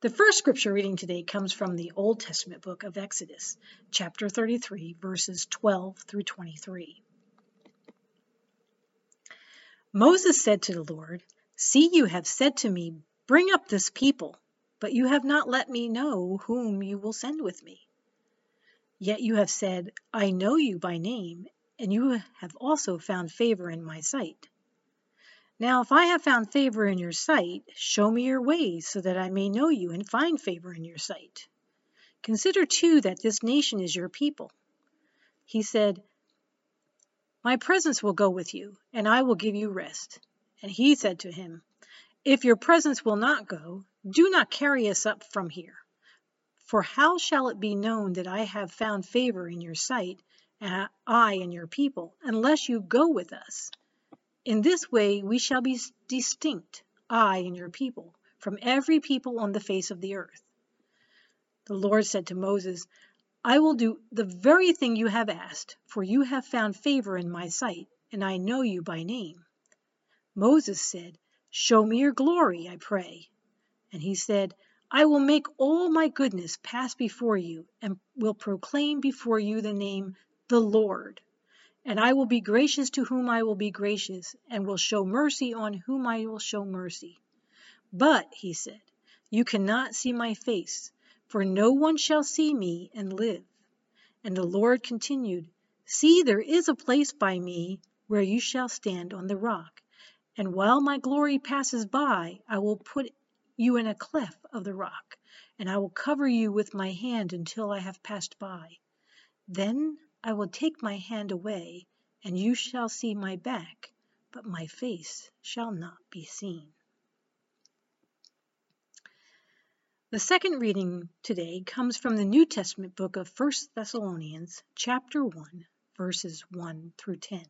The first scripture reading today comes from the Old Testament book of Exodus, chapter 33, verses 12 through 23. Moses said to the Lord, "See, you have said to me, 'Bring up this people,' but you have not let me know whom you will send with me. Yet you have said, 'I know you by name,' and you have also found favor in my sight. Now, if I have found favor in your sight, show me your ways so that I may know you and find favor in your sight. Consider, too, that this nation is your people." He said, "My presence will go with you, and I will give you rest." And he said to him, "If your presence will not go, do not carry us up from here. For how shall it be known that I have found favor in your sight, and I and your people, unless you go with us? In this way we shall be distinct, I and your people, from every people on the face of the earth." The Lord said to Moses, "I will do the very thing you have asked, for you have found favor in my sight, and I know you by name." Moses said, "Show me your glory, I pray." And he said, "I will make all my goodness pass before you, and will proclaim before you the name, the Lord. And I will be gracious to whom I will be gracious, and will show mercy on whom I will show mercy. But," he said, "you cannot see my face, for no one shall see me and live." And the Lord continued, "See, there is a place by me where you shall stand on the rock. And while my glory passes by, I will put you in a cleft of the rock, and I will cover you with my hand until I have passed by. Then I will take my hand away, and you shall see my back, but my face shall not be seen." The second reading today comes from the New Testament book of 1 Thessalonians, chapter 1, verses 1 through 10.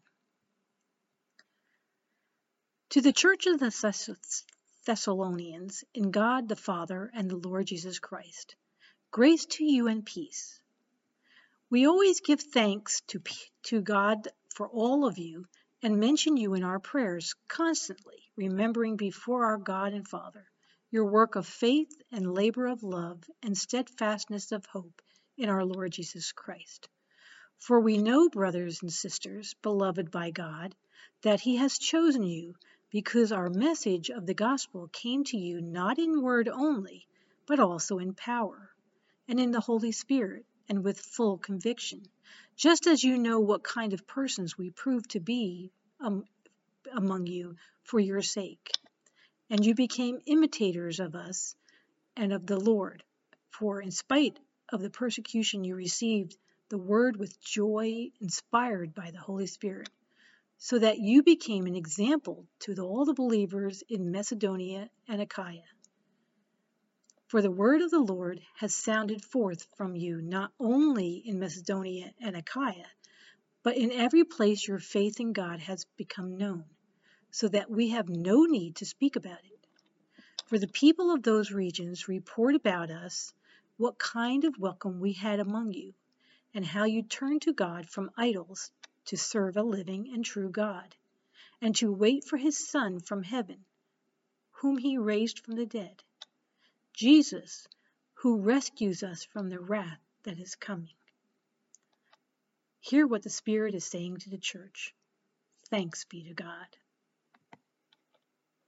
To the church of the Thessalonians, in God the Father and the Lord Jesus Christ, grace to you and peace. We always give thanks to God for all of you and mention you in our prayers constantly, remembering before our God and Father your work of faith and labor of love and steadfastness of hope in our Lord Jesus Christ. For we know, brothers and sisters, beloved by God, that He has chosen you, because our message of the gospel came to you not in word only, but also in power, and in the Holy Spirit, and with full conviction, just as you know what kind of persons we prove to be among you for your sake. And you became imitators of us and of the Lord, for in spite of the persecution you received the word with joy, inspired by the Holy Spirit, so that you became an example to all the believers in Macedonia and Achaia. For the word of the Lord has sounded forth from you not only in Macedonia and Achaia, but in every place your faith in God has become known, so that we have no need to speak about it. For the people of those regions report about us what kind of welcome we had among you, and how you turned to God from idols to serve a living and true God, and to wait for His Son from heaven, whom He raised from the dead, Jesus, who rescues us from the wrath that is coming. Hear what the Spirit is saying to the church. Thanks be to God.